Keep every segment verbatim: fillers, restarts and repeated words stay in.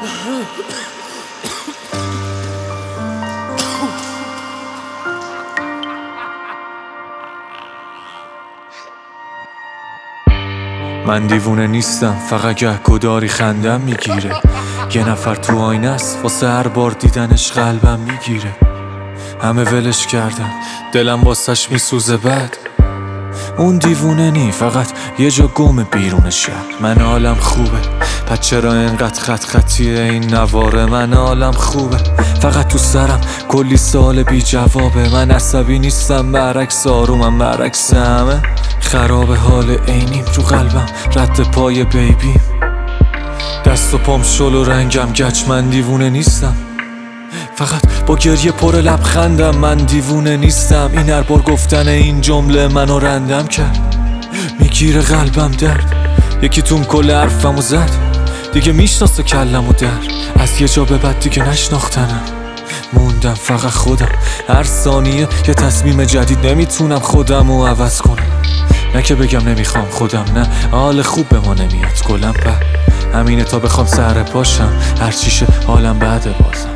من دیوونه نیستم، فقط گهگداری خندم میگیره. یه نفر تو آینه است، واسه هر بار دیدنش قلبم میگیره. همه ولش کردن، دلم واسش میسوزه. بد اون دیوونه نی، فقط یه جا گم بیرون شهر. من حالم خوبه، پس چرا اینقدر خط خطیه این نواره؟ من حالم خوبه، فقط تو سرم کلی سال بی جوابه. من عصبی نیستم، برعکس آرومم، برعکس همه خراب. حال عینیم رو قلبم، رد پای بیبیم، دست و پام شل و رنگم گچ. من دیوونه نیستم، فقط با گریه پر لبخندم. من دیوونه نیستم، این هر بار گفتن این جمله منو رندم کرد. میگیره قلبم درد، یکی توم کل حرفمو زد. دیگه میشناسه کلمو در، از یه جا به بعد دیگه نشناختنم. موندم فقط خودم، هر ثانیه یه تصمیم جدید. نمیتونم خودمو عوض کنم، نه که بگم نمیخوام خودم، نه حال خوب به ما نمیاد کلم. به همینه تا بخوام سر پاشم، هر چیشه حالم بعد بازم.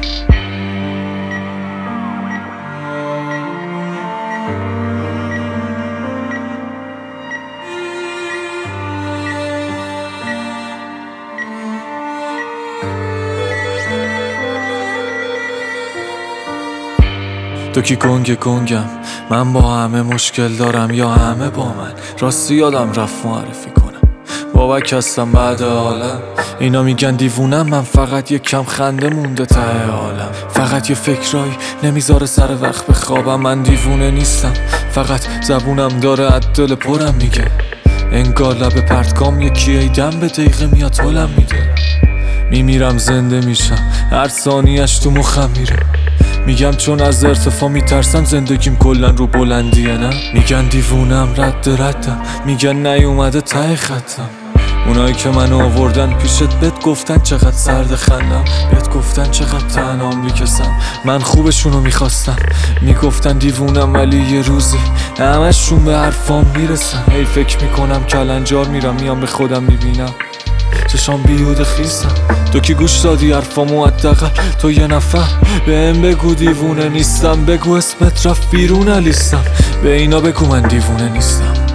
تو کی گنگ گنگم، من با همه مشکل دارم یا همه با من؟ راستی یادم رفت معرفی کنم، بابک هستم بعد عالم. اینا میگن دیوونم، من فقط یک کم خنده مونده ته عالم. فقط یه فکرایی نمیذاره سر وقت بخوابم. من دیوونه نیستم، فقط زبونم داره از دل پرم میگه. انگار لب پرتگام یکی ایدم به دقیقه میاد حالم میده. میمیرم زنده میشم، هر ثانیه‌اش تو مخم میره. میگم چون از ارتفاع میترسم، زندگیم کلن رو بلندیه. نه میگن دیوونم، رد ردم، میگن نیومده ته خطم. اونایی که منو آوردن پیشت بهت گفتن چقدر سرد خندم، بهت گفتن چقدر تنهام میکسم. من خوبشونو میخواستم، میگفتن دیوونم، ولی یه روزی همشون به حرفام میرسن. هی فکر میکنم کلنجار میرم، میام به خودم میبینم چشام بیهوده خیسم. تو کی گوش دادی حرفامو؟ حداقل تو یه نفر بهم بگو دیوونه نیستم. بگو اسمت رفت بیرون لیستم، به اینا بگو من دیوونه نیستم.